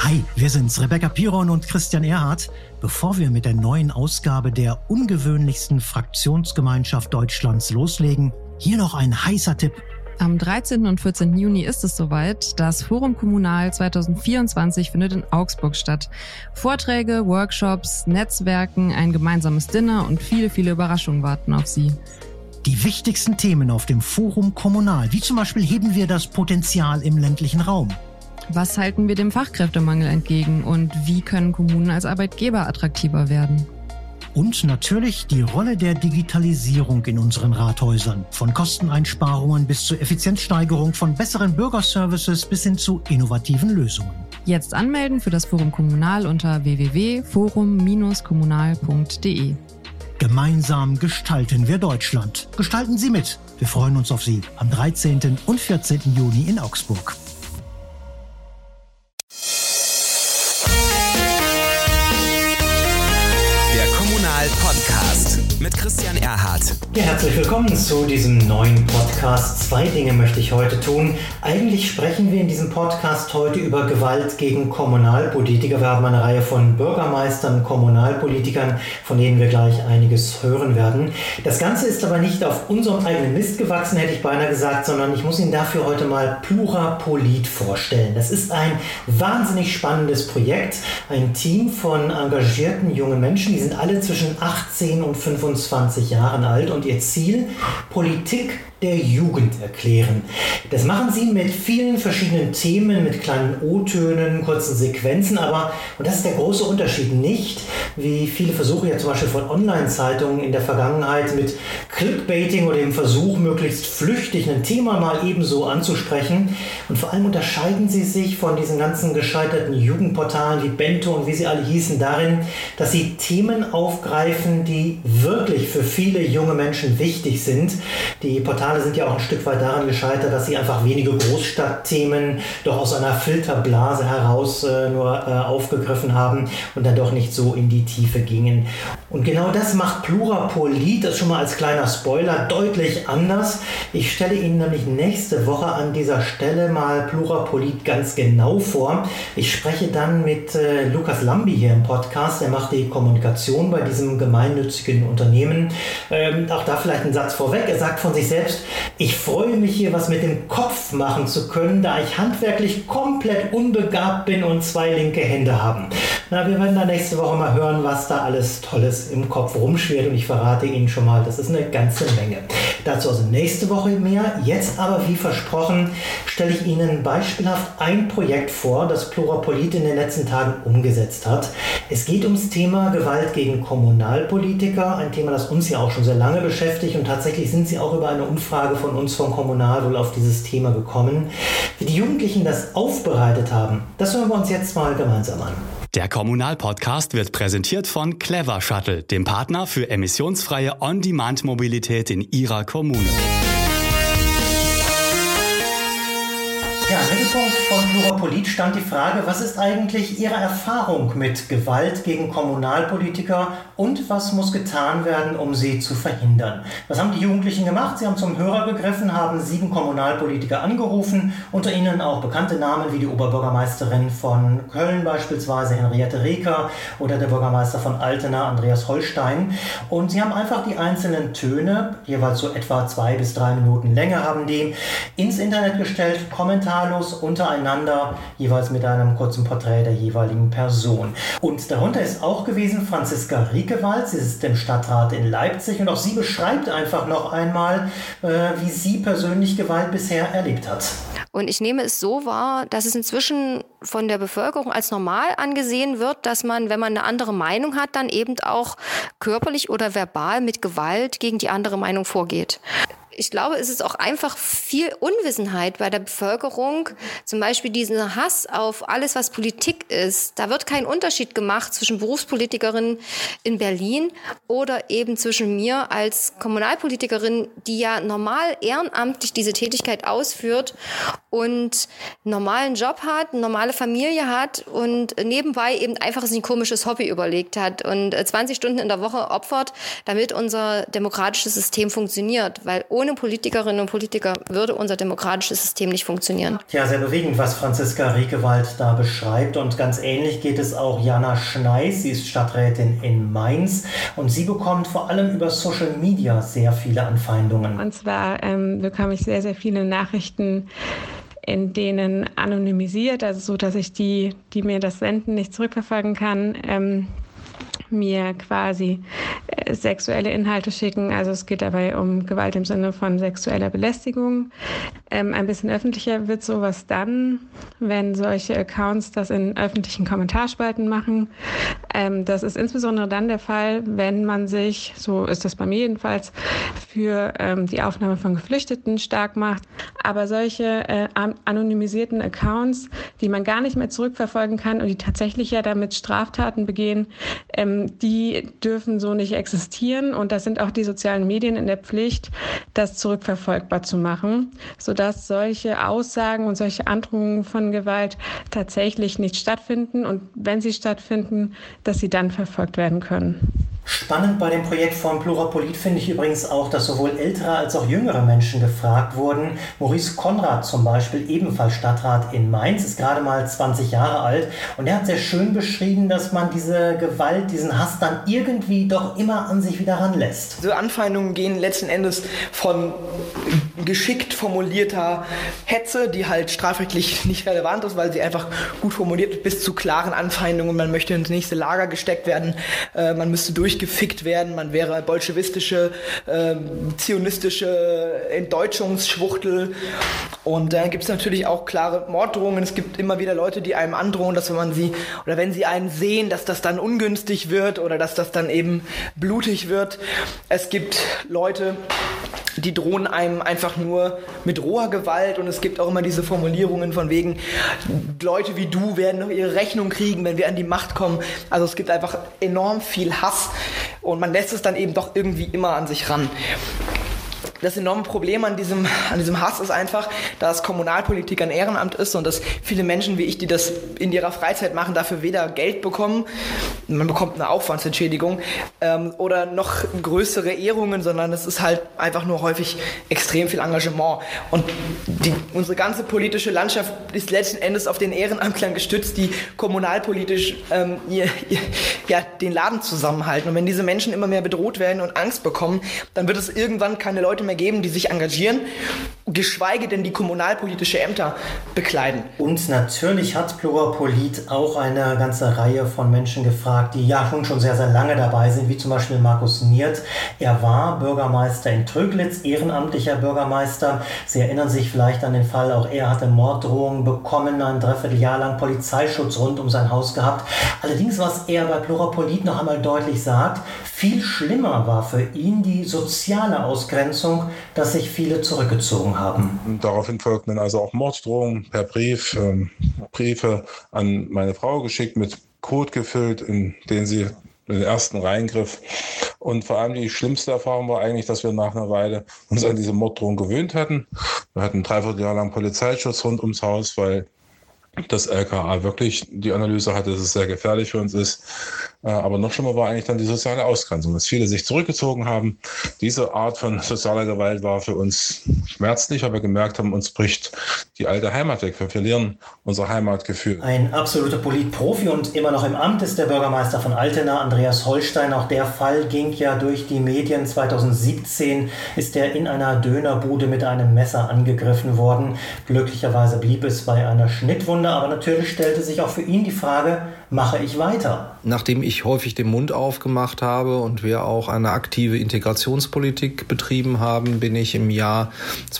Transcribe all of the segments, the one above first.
Hi, wir sind's, Rebecca Piron und Christian Erhardt. Bevor wir mit der neuen Ausgabe der ungewöhnlichsten Fraktionsgemeinschaft Deutschlands loslegen, hier noch ein heißer Tipp. Am 13. und 14. Juni ist es soweit. Das Forum Kommunal 2024 findet in Augsburg statt. Vorträge, Workshops, Netzwerken, ein gemeinsames Dinner und viele, viele Überraschungen warten auf Sie. Die wichtigsten Themen auf dem Forum Kommunal, wie zum Beispiel heben wir das Potenzial im ländlichen Raum. Was halten wir dem Fachkräftemangel entgegen und wie können Kommunen als Arbeitgeber attraktiver werden? Und natürlich die Rolle der Digitalisierung in unseren Rathäusern. Von Kosteneinsparungen bis zur Effizienzsteigerung, von besseren Bürgerservices bis hin zu innovativen Lösungen. Jetzt anmelden für das Forum Kommunal unter www.forum-kommunal.de. Gemeinsam gestalten wir Deutschland. Gestalten Sie mit. Wir freuen uns auf Sie am 13. und 14. Juni in Augsburg. Podcast mit Christian Erhardt. Ja, herzlich willkommen zu diesem neuen Podcast. 2 Dinge möchte ich heute tun. Eigentlich sprechen wir in diesem Podcast heute über Gewalt gegen Kommunalpolitiker. Wir haben eine Reihe von Bürgermeistern, Kommunalpolitikern, von denen wir gleich einiges hören werden. Das Ganze ist aber nicht auf unserem eigenen Mist gewachsen, hätte ich beinahe gesagt, sondern ich muss Ihnen dafür heute mal Plurapolit vorstellen. Das ist ein wahnsinnig spannendes Projekt. Ein Team von engagierten jungen Menschen, die sind alle zwischen 18 und 25 Jahren alt und ihr Ziel, Politik der Jugend erklären. Das machen sie mit vielen verschiedenen Themen, mit kleinen O-Tönen, kurzen Sequenzen, aber, und das ist der große Unterschied, nicht wie viele Versuche ja zum Beispiel von Online-Zeitungen in der Vergangenheit mit Clickbaiting oder dem Versuch, möglichst flüchtig ein Thema mal ebenso anzusprechen. Und vor allem unterscheiden sie sich von diesen ganzen gescheiterten Jugendportalen wie Bento und wie sie alle hießen darin, dass sie Themen aufgreifen, die wirklich für viele junge Menschen wichtig sind. Die Portale sind ja auch ein Stück weit daran gescheitert, dass sie einfach wenige Großstadtthemen doch aus einer Filterblase heraus nur aufgegriffen haben und dann doch nicht so in die Tiefe gingen. Und genau das macht Plurapolit, das schon mal als kleiner Spoiler, deutlich anders. Ich stelle Ihnen nämlich nächste Woche an dieser Stelle mal Plurapolit ganz genau vor. Ich spreche dann mit Lukas Lambi hier im Podcast. Er macht die Kommunikation bei diesem gemeinnützigen Unternehmen. Auch da vielleicht ein Satz vorweg. Er sagt von sich selbst: Ich freue mich hier was mit dem Kopf machen zu können, da ich handwerklich komplett unbegabt bin und 2 linke Hände habe. Na, wir werden da nächste Woche mal hören, was da alles Tolles im Kopf rumschwirrt und ich verrate Ihnen schon mal, das ist eine ganze Menge. Dazu also nächste Woche mehr. Jetzt aber, wie versprochen, stelle ich Ihnen beispielhaft ein Projekt vor, das Plurapolit in den letzten Tagen umgesetzt hat. Es geht ums Thema Gewalt gegen Kommunalpolitiker, ein Thema, das uns ja auch schon sehr lange beschäftigt und tatsächlich sind Sie auch über eine Umfrage von uns vom Kommunal wohl auf dieses Thema gekommen. Wie die Jugendlichen das aufbereitet haben, das hören wir uns jetzt mal gemeinsam an. Der Kommunal-Podcast wird präsentiert von Clever Shuttle, dem Partner für emissionsfreie On-Demand-Mobilität in Ihrer Kommune. Ja, im Mittelpunkt von Plurapolit stand die Frage, was ist eigentlich Ihre Erfahrung mit Gewalt gegen Kommunalpolitiker und was muss getan werden, um sie zu verhindern? Was haben die Jugendlichen gemacht? Sie haben zum Hörer gegriffen, haben 7 Kommunalpolitiker angerufen, unter ihnen auch bekannte Namen wie die Oberbürgermeisterin von Köln beispielsweise, Henriette Reker, oder der Bürgermeister von Altena, Andreas Holstein. Und sie haben einfach die einzelnen Töne, jeweils so etwa 2 bis 3 Minuten Länge haben die, ins Internet gestellt, kommentarlos untereinander, jeweils mit einem kurzen Porträt der jeweiligen Person. Und darunter ist auch gewesen Franziska Riekewald, sie ist im Stadtrat in Leipzig und auch sie beschreibt einfach noch einmal, wie sie persönlich Gewalt bisher erlebt hat. Und ich nehme es so wahr, dass es inzwischen von der Bevölkerung als normal angesehen wird, dass man, wenn man eine andere Meinung hat, dann eben auch körperlich oder verbal mit Gewalt gegen die andere Meinung vorgeht. Ich glaube, es ist auch einfach viel Unwissenheit bei der Bevölkerung. Zum Beispiel diesen Hass auf alles, was Politik ist. Da wird kein Unterschied gemacht zwischen Berufspolitikerin in Berlin oder eben zwischen mir als Kommunalpolitikerin, die ja normal ehrenamtlich diese Tätigkeit ausführt und einen normalen Job hat, eine normale Familie hat und nebenbei eben einfach sich ein komisches Hobby überlegt hat und 20 Stunden in der Woche opfert, damit unser demokratisches System funktioniert. Weil ohne ohne Politikerinnen und Politiker würde unser demokratisches System nicht funktionieren. Ja, sehr bewegend, was Franziska Riekewald da beschreibt. Und ganz ähnlich geht es auch Jana Schneiß. Sie ist Stadträtin in Mainz und sie bekommt vor allem über Social Media sehr viele Anfeindungen. Und zwar bekomme ich sehr, sehr viele Nachrichten, in denen anonymisiert, also so, dass ich die mir das senden, nicht zurückverfolgen kann, mir quasi sexuelle Inhalte schicken. Also es geht dabei um Gewalt im Sinne von sexueller Belästigung. Ein bisschen öffentlicher wird sowas dann, wenn solche Accounts das in öffentlichen Kommentarspalten machen. Das ist insbesondere dann der Fall, wenn man sich, so ist das bei mir jedenfalls, für die Aufnahme von Geflüchteten stark macht. Aber solche anonymisierten Accounts, die man gar nicht mehr zurückverfolgen kann und die tatsächlich ja damit Straftaten begehen, die dürfen so nicht existieren. Und da sind auch die sozialen Medien in der Pflicht, das zurückverfolgbar zu machen, sodass solche Aussagen und solche Androhungen von Gewalt tatsächlich nicht stattfinden. Und wenn sie stattfinden, dass sie dann verfolgt werden können. Spannend bei dem Projekt von Plurapolit finde ich übrigens auch, dass sowohl ältere als auch jüngere Menschen gefragt wurden. Maurice Konrad zum Beispiel, ebenfalls Stadtrat in Mainz, ist gerade mal 20 Jahre alt und er hat sehr schön beschrieben, dass man diese Gewalt, diesen Hass dann irgendwie doch immer an sich wieder ranlässt. So Anfeindungen gehen letzten Endes von geschickt formulierter Hetze, die halt strafrechtlich nicht relevant ist, weil sie einfach gut formuliert ist, bis zu klaren Anfeindungen. Man möchte ins nächste Lager gesteckt werden, man müsste durchgefickt werden, man wäre bolschewistische, zionistische Entdeutschungsschwuchtel. Und dann gibt es natürlich auch klare Morddrohungen. Es gibt immer wieder Leute, die einem androhen, dass wenn sie einen sehen, dass das dann ungünstig wird oder dass das dann eben blutig wird. Es gibt Leute, die drohen einem einfach nur mit roher Gewalt und es gibt auch immer diese Formulierungen von wegen, Leute wie du werden noch ihre Rechnung kriegen, wenn wir an die Macht kommen. Also es gibt einfach enorm viel Hass und man lässt es dann eben doch irgendwie immer an sich ran. Das enorme Problem an diesem Hass ist einfach, dass Kommunalpolitik ein Ehrenamt ist und dass viele Menschen wie ich, die das in ihrer Freizeit machen, dafür weder Geld bekommen, man bekommt eine Aufwandsentschädigung oder noch größere Ehrungen, sondern es ist halt einfach nur häufig extrem viel Engagement. Und unsere ganze politische Landschaft ist letzten Endes auf den Ehrenamtlern gestützt, die kommunalpolitisch den Laden zusammenhalten. Und wenn diese Menschen immer mehr bedroht werden und Angst bekommen, dann wird es irgendwann keine Leute mehr geben, die sich engagieren, geschweige denn die kommunalpolitische Ämter bekleiden. Und natürlich hat Plurapolit auch eine ganze Reihe von Menschen gefragt, die ja schon sehr, sehr lange dabei sind, wie zum Beispiel Markus Niert. Er war Bürgermeister in Tröglitz, ehrenamtlicher Bürgermeister. Sie erinnern sich vielleicht an den Fall, auch er hatte Morddrohungen bekommen, ein Dreivierteljahr lang Polizeischutz rund um sein Haus gehabt. Allerdings, was er bei Plurapolit noch einmal deutlich sagt, viel schlimmer war für ihn die soziale Ausgrenzung, dass sich viele zurückgezogen haben. Daraufhin folgten also auch Morddrohungen per Brief, Briefe an meine Frau geschickt, mit Code gefüllt, in den sie den ersten reingriff. Und vor allem die schlimmste Erfahrung war eigentlich, dass wir nach einer Weile uns an diese Morddrohung gewöhnt hatten. Wir hatten 3/4 Jahr lang Polizeischutz rund ums Haus, weil das LKA wirklich die Analyse hatte, dass es sehr gefährlich für uns ist. Aber noch schlimmer war eigentlich dann die soziale Ausgrenzung, dass viele sich zurückgezogen haben. Diese Art von sozialer Gewalt war für uns schmerzlich, weil wir gemerkt haben, uns bricht die alte Heimat weg. Wir verlieren unser Heimatgefühl. Ein absoluter Politprofi und immer noch im Amt ist der Bürgermeister von Altena, Andreas Holstein. Auch der Fall ging ja durch die Medien. 2017 ist er in einer Dönerbude mit einem Messer angegriffen worden. Glücklicherweise blieb es bei einer Schnittwunde, aber natürlich stellte sich auch für ihn die Frage, mache ich weiter? Nachdem ich häufig den Mund aufgemacht habe und wir auch eine aktive Integrationspolitik betrieben haben, bin ich im Jahr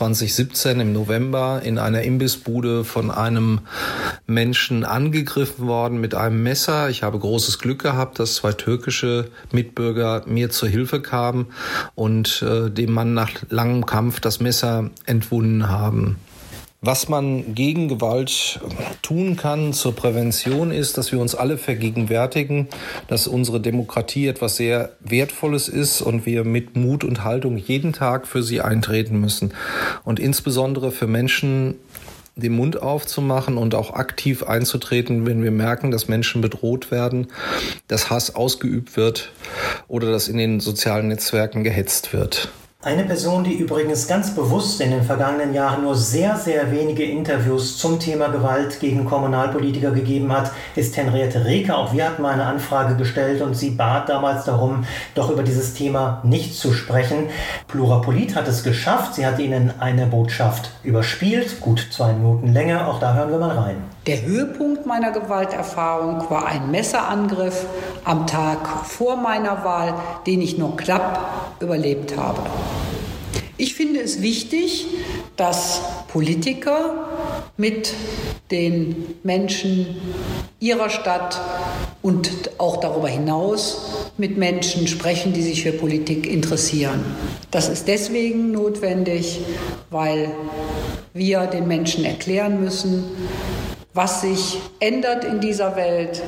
2017 im November in einer Imbissbude von einem Menschen angegriffen worden mit einem Messer. Ich habe großes Glück gehabt, dass 2 türkische Mitbürger mir zur Hilfe kamen und dem Mann nach langem Kampf das Messer entwunden haben. Was man gegen Gewalt tun kann zur Prävention ist, dass wir uns alle vergegenwärtigen, dass unsere Demokratie etwas sehr Wertvolles ist und wir mit Mut und Haltung jeden Tag für sie eintreten müssen. Und insbesondere für Menschen den Mund aufzumachen und auch aktiv einzutreten, wenn wir merken, dass Menschen bedroht werden, dass Hass ausgeübt wird oder dass in den sozialen Netzwerken gehetzt wird. Eine Person, die übrigens ganz bewusst in den vergangenen Jahren nur sehr, sehr wenige Interviews zum Thema Gewalt gegen Kommunalpolitiker gegeben hat, ist Henriette Reker. Auch wir hatten mal eine Anfrage gestellt und sie bat damals darum, doch über dieses Thema nicht zu sprechen. Plurapolit hat es geschafft. Sie hat Ihnen eine Botschaft überspielt. Gut 2 Minuten Länge. Auch da hören wir mal rein. Der Höhepunkt meiner Gewalterfahrung war ein Messerangriff am Tag vor meiner Wahl, den ich nur knapp überlebt habe. Ich finde es wichtig, dass Politiker mit den Menschen ihrer Stadt und auch darüber hinaus mit Menschen sprechen, die sich für Politik interessieren. Das ist deswegen notwendig, weil wir den Menschen erklären müssen, was sich ändert in dieser Welt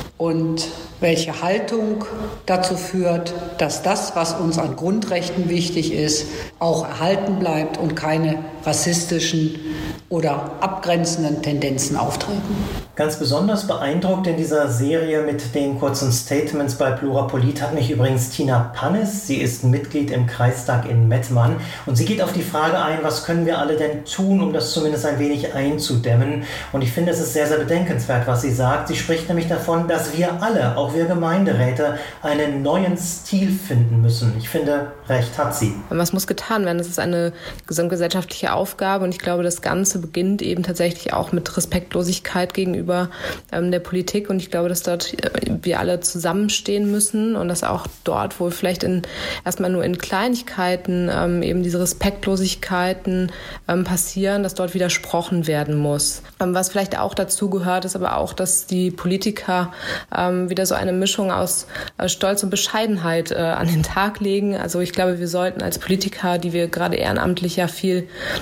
und welche Haltung dazu führt, dass das, was uns an Grundrechten wichtig ist, auch erhalten bleibt und keine rassistischen oder abgrenzenden Tendenzen auftreten. Ganz besonders beeindruckt in dieser Serie mit den kurzen Statements bei Plurapolit hat mich übrigens Tina Pannis. Sie ist Mitglied im Kreistag in Mettmann und sie geht auf die Frage ein, was können wir alle denn tun, um das zumindest ein wenig einzudämmen. Und ich finde, es ist sehr, sehr bedenkenswert, was sie sagt. Sie spricht nämlich davon, dass wir alle, auch wir Gemeinderäte, einen neuen Stil finden müssen. Ich finde, recht hat sie. Was muss getan werden? Das ist eine gesamtgesellschaftliche Aufgabe und ich glaube, das Ganze beginnt eben tatsächlich auch mit Respektlosigkeit gegenüber der Politik und ich glaube, dass dort wir alle zusammenstehen müssen und dass auch dort, wo vielleicht erstmal nur in Kleinigkeiten eben diese Respektlosigkeiten passieren, dass dort widersprochen werden muss. Was vielleicht auch dazu gehört, ist aber auch, dass die Politiker wieder so eine Mischung aus Stolz und Bescheidenheit an den Tag legen. Also ich glaube, wir sollten als Politiker, die wir gerade ehrenamtlich ja viel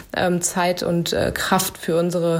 Zeit und Kraft für unser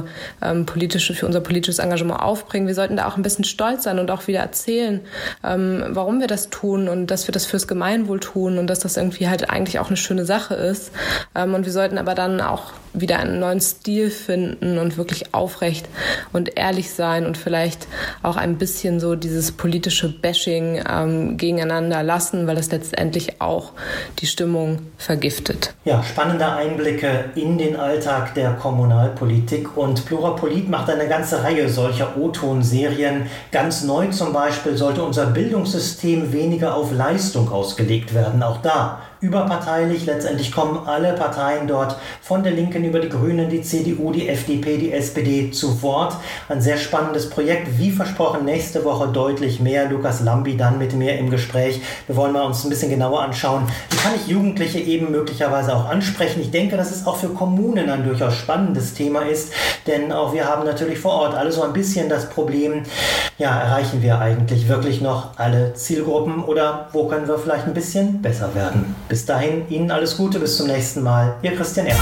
politisches Engagement aufbringen, wir sollten da auch ein bisschen stolz sein und auch wieder erzählen, warum wir das tun und dass wir das fürs Gemeinwohl tun und dass das irgendwie halt eigentlich auch eine schöne Sache ist. Und wir sollten aber dann auch wieder einen neuen Stil finden und wirklich aufrecht und ehrlich sein und vielleicht auch ein bisschen so dieses politische Bashing gegeneinander lassen, weil das letztendlich auch die Stimmung vergiftet. Ja, spannende Einblicke in den Alltag der Kommunalpolitik und Plurapolit macht eine ganze Reihe solcher O-Ton-Serien. Ganz neu zum Beispiel sollte unser Bildungssystem weniger auf Leistung ausgelegt werden. Auch da überparteilich. Letztendlich kommen alle Parteien dort von der Linken über die Grünen, die CDU, die FDP, die SPD zu Wort. Ein sehr spannendes Projekt. Wie versprochen, nächste Woche deutlich mehr. Lukas Lambi dann mit mir im Gespräch. Wir wollen mal uns ein bisschen genauer anschauen, wie kann ich Jugendliche eben möglicherweise auch ansprechen. Ich denke, dass es auch für Kommunen ein durchaus spannendes Thema ist, denn auch wir haben natürlich vor Ort alle so ein bisschen das Problem, ja, erreichen wir eigentlich wirklich noch alle Zielgruppen oder wo können wir vielleicht ein bisschen besser werden? Bis dahin, Ihnen alles Gute, bis zum nächsten Mal. Ihr Christian Erhardt.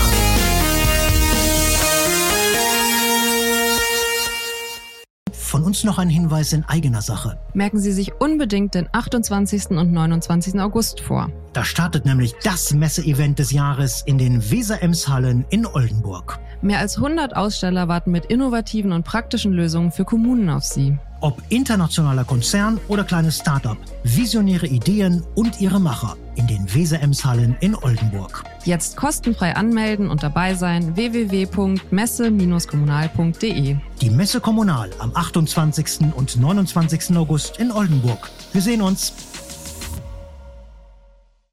Von uns noch ein Hinweis in eigener Sache. Merken Sie sich unbedingt den 28. und 29. August vor. Da startet nämlich das Messeevent des Jahres in den Weser-Ems-Hallen in Oldenburg. Mehr als 100 Aussteller warten mit innovativen und praktischen Lösungen für Kommunen auf Sie. Ob internationaler Konzern oder kleines Start-up, visionäre Ideen und ihre Macher in den Weser-Ems-Hallen in Oldenburg. Jetzt kostenfrei anmelden und dabei sein www.messe-kommunal.de. Die Messe Kommunal am 28. und 29. August in Oldenburg. Wir sehen uns.